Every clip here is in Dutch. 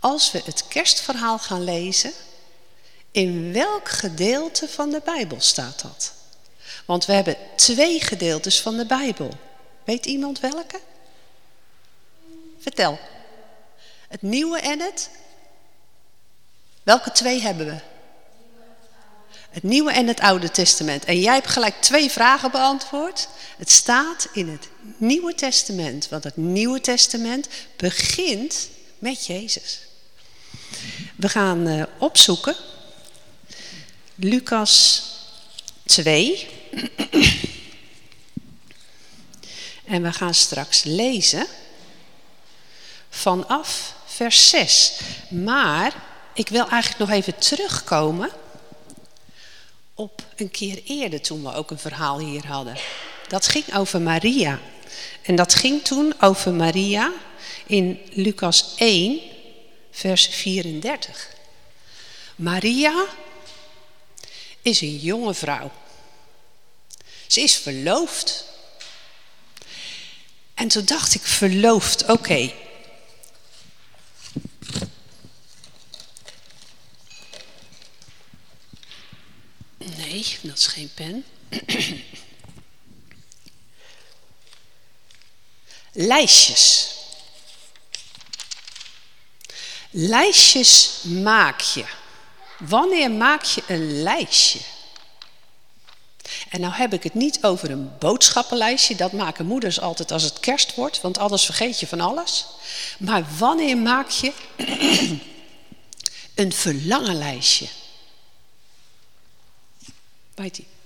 als we het kerstverhaal gaan lezen, in welk gedeelte van de Bijbel staat dat? Want we hebben 2 gedeeltes van de Bijbel. Weet iemand welke? Vertel. Het Nieuwe en het? Welke 2 hebben we? Het Nieuwe en het Oude Testament. En jij hebt gelijk 2 vragen beantwoord. Het staat in het Nieuwe Testament. Want het Nieuwe Testament begint met Jezus. We gaan opzoeken. Lucas 2. En we gaan straks lezen vanaf vers 6. Maar ik wil eigenlijk nog even terugkomen op een keer eerder toen we ook een verhaal hier hadden. Dat ging over Maria. En dat ging toen over Maria in Lucas 1, vers 34. Maria is een jonge vrouw. Ze is verloofd. En toen dacht ik, verloofd, oké. Nee, dat is geen pen. Lijstjes. Lijstjes maak je. Wanneer maak je een lijstje? En nou heb ik het niet over een boodschappenlijstje. Dat maken moeders altijd als het kerst wordt. Want anders vergeet je van alles. Maar wanneer maak je een verlangenlijstje? Weet hij?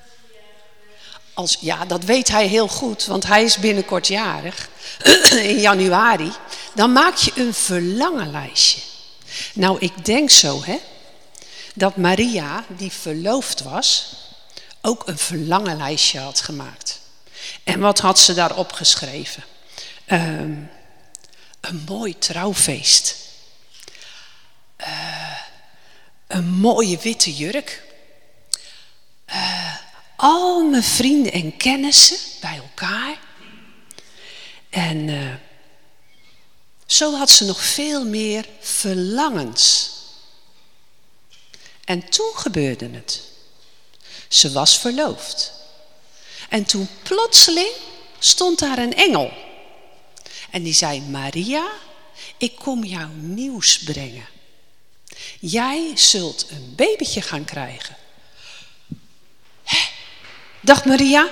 Ja, dat weet hij heel goed. Want hij is binnenkort jarig. In januari. Dan maak je een verlangenlijstje. Nou, ik denk zo, hè. Dat Maria, die verloofd was, ook een verlangenlijstje had gemaakt. En wat had ze daarop geschreven? Een mooi trouwfeest. Een mooie witte jurk. Al mijn vrienden en kennissen bij elkaar. En zo had ze nog veel meer verlangens. En toen gebeurde het. Ze was verloofd. En toen plotseling stond daar een engel. En die zei, Maria, ik kom jou nieuws brengen. Jij zult een babytje gaan krijgen. Hè? Dacht Maria,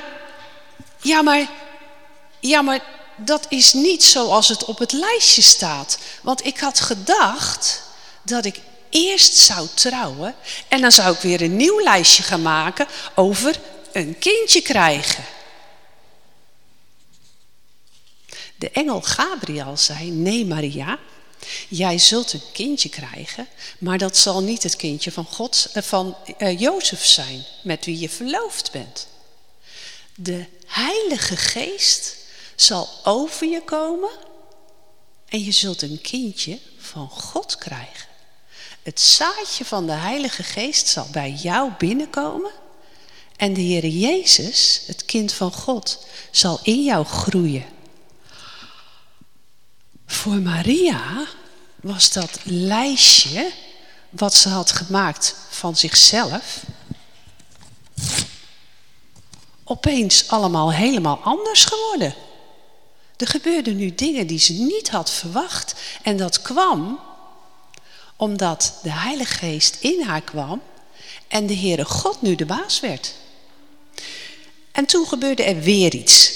ja maar dat is niet zoals het op het lijstje staat. Want ik had gedacht dat ik eerst zou trouwen en dan zou ik weer een nieuw lijstje gaan maken over een kindje krijgen. De engel Gabriel zei, nee Maria, jij zult een kindje krijgen, maar dat zal niet het kindje van Jozef zijn, met wie je verloofd bent. De Heilige Geest zal over je komen en je zult een kindje van God krijgen. Het zaadje van de Heilige Geest zal bij jou binnenkomen en de Heer Jezus, het kind van God, zal in jou groeien. Voor Maria was dat lijstje wat ze had gemaakt van zichzelf opeens allemaal helemaal anders geworden. Er gebeurden nu dingen die ze niet had verwacht. En dat kwam omdat de Heilige Geest in haar kwam en de Heere God nu de baas werd. En toen gebeurde er weer iets.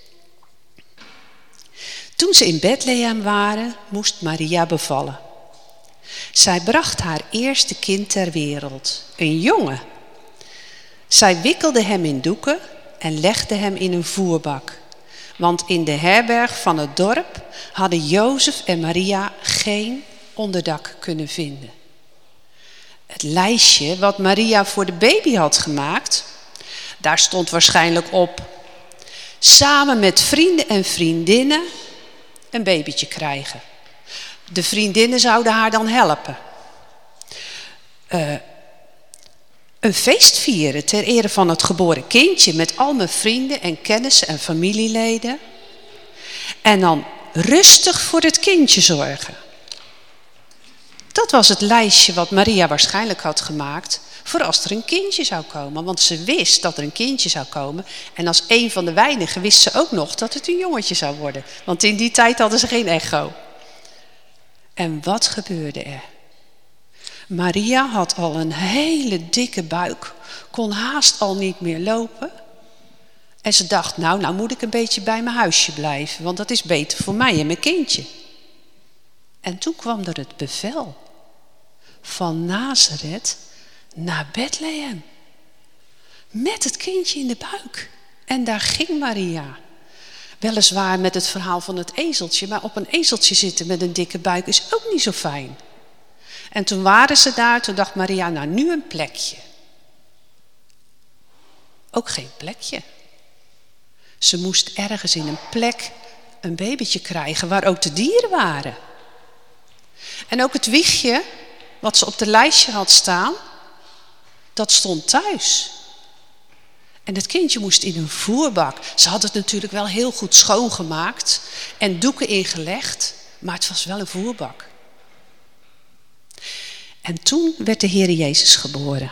Toen ze in Bethlehem waren, moest Maria bevallen. Zij bracht haar eerste kind ter wereld, een jongen. Zij wikkelde hem in doeken en legde hem in een voerbak. Want in de herberg van het dorp hadden Jozef en Maria geen onderdak kunnen vinden. Het lijstje wat Maria voor de baby had gemaakt, daar stond waarschijnlijk op: samen met vrienden en vriendinnen een babytje krijgen. De vriendinnen zouden haar dan helpen. Een feest vieren ter ere van het geboren kindje met al mijn vrienden en kennissen en familieleden. En dan rustig voor het kindje zorgen. Dat was het lijstje wat Maria waarschijnlijk had gemaakt voor als er een kindje zou komen. Want ze wist dat er een kindje zou komen. En als een van de weinigen wist ze ook nog dat het een jongetje zou worden. Want in die tijd hadden ze geen echo. En wat gebeurde er? Maria had al een hele dikke buik, kon haast al niet meer lopen. En ze dacht, nou moet ik een beetje bij mijn huisje blijven, want dat is beter voor mij en mijn kindje. En toen kwam er het bevel van Nazareth naar Bethlehem. Met het kindje in de buik. En daar ging Maria. Weliswaar met het verhaal van het ezeltje, maar op een ezeltje zitten met een dikke buik is ook niet zo fijn. En toen waren ze daar, toen dacht Maria, nou nu een plekje. Ook geen plekje. Ze moest ergens in een plek een babytje krijgen waar ook de dieren waren. En ook het wiegje, wat ze op de lijstje had staan, dat stond thuis. En het kindje moest in een voerbak. Ze had het natuurlijk wel heel goed schoongemaakt en doeken ingelegd, maar het was wel een voerbak. En toen werd de Heer Jezus geboren.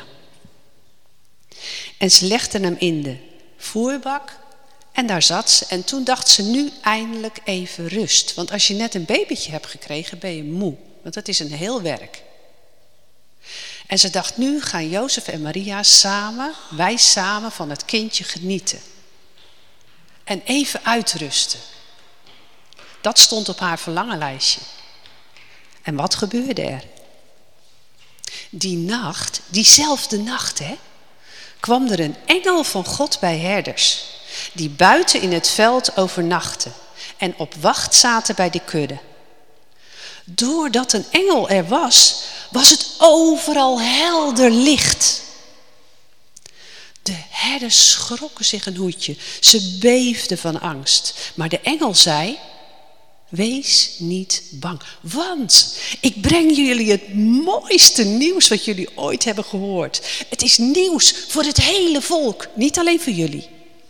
En ze legden hem in de voerbak en daar zat ze. En toen dacht ze, nu eindelijk even rust. Want als je net een babytje hebt gekregen, ben je moe. Want dat is een heel werk. En ze dacht, nu gaan Jozef en Maria samen, wij samen van het kindje genieten. En even uitrusten. Dat stond op haar verlangenlijstje. En wat gebeurde er? Die nacht, diezelfde nacht, kwam er een engel van God bij herders, die buiten in het veld overnachten en op wacht zaten bij de kudde. Doordat een engel er was, was het overal helder licht. De herders schrokken zich een hoedje, ze beefden van angst. Maar de engel zei, wees niet bang, want ik breng jullie het mooiste nieuws wat jullie ooit hebben gehoord. Het is nieuws voor het hele volk, niet alleen voor jullie.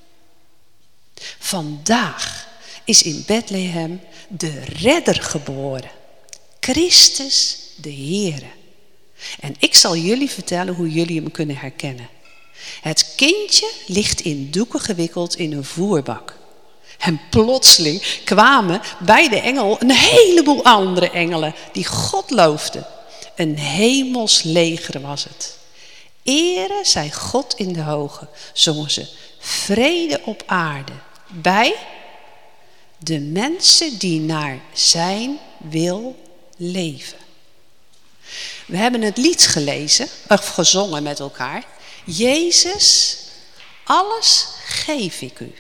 Vandaag is in Bethlehem de redder geboren, Christus de Heere. En ik zal jullie vertellen hoe jullie hem kunnen herkennen. Het kindje ligt in doeken gewikkeld in een voerbak. En plotseling kwamen bij de engel een heleboel andere engelen die God loofden. Een hemels leger was het. Ere zij God in de hoge, zongen ze. Vrede op aarde bij de mensen die naar zijn wil leven. We hebben het lied gelezen, of gezongen met elkaar. Jezus, alles geef ik u.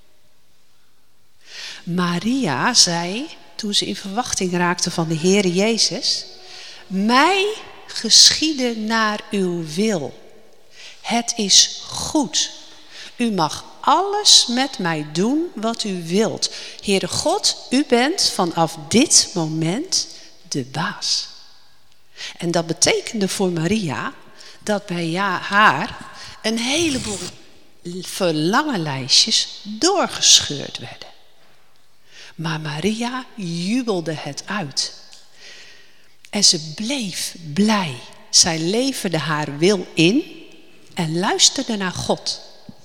Maria zei, toen ze in verwachting raakte van de Heere Jezus, mij geschiede naar uw wil. Het is goed. U mag alles met mij doen wat u wilt. Heere God, u bent vanaf dit moment de baas. En dat betekende voor Maria dat bij haar een heleboel verlangenlijstjes doorgescheurd werden. Maar Maria jubelde het uit. En ze bleef blij. Zij leverde haar wil in en luisterde naar God.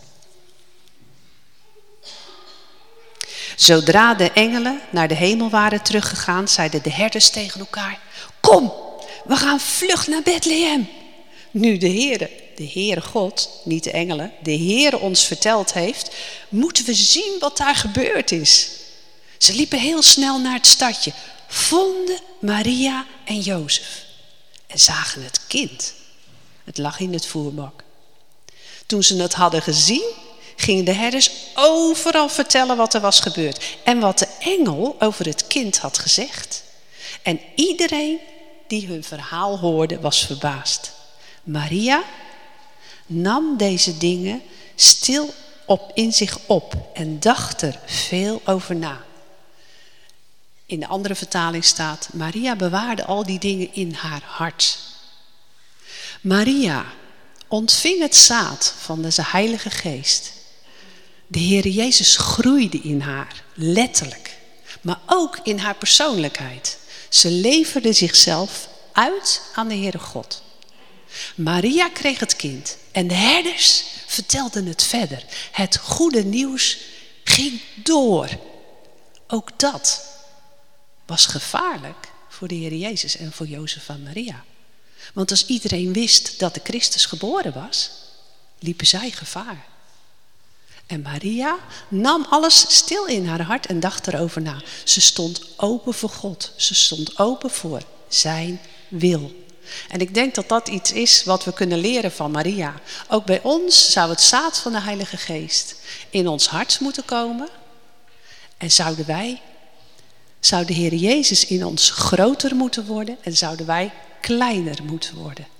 Zodra de engelen naar de hemel waren teruggegaan, zeiden de herders tegen elkaar, kom, we gaan vlug naar Bethlehem. Nu de Heere God, niet de engelen, de Heere ons verteld heeft, moeten we zien wat daar gebeurd is. Ze liepen heel snel naar het stadje, vonden Maria en Jozef en zagen het kind. Het lag in het voerbak. Toen ze het hadden gezien, gingen de herders overal vertellen wat er was gebeurd en wat de engel over het kind had gezegd. En iedereen die hun verhaal hoorde was verbaasd. Maria nam deze dingen stil in zich op en dacht er veel over na. In de andere vertaling staat, Maria bewaarde al die dingen in haar hart. Maria ontving het zaad van de Heilige Geest. De Heere Jezus groeide in haar, letterlijk, maar ook in haar persoonlijkheid. Ze leverde zichzelf uit aan de Heere God. Maria kreeg het kind en de herders vertelden het verder. Het goede nieuws ging door. Ook dat was gevaarlijk voor de Heer Jezus en voor Jozef en Maria. Want als iedereen wist dat de Christus geboren was, liepen zij gevaar. En Maria nam alles stil in haar hart en dacht erover na. Ze stond open voor God. Ze stond open voor zijn wil. En ik denk dat dat iets is wat we kunnen leren van Maria. Ook bij ons zou het zaad van de Heilige Geest in ons hart moeten komen. En zou de Heer Jezus in ons groter moeten worden en zouden wij kleiner moeten worden.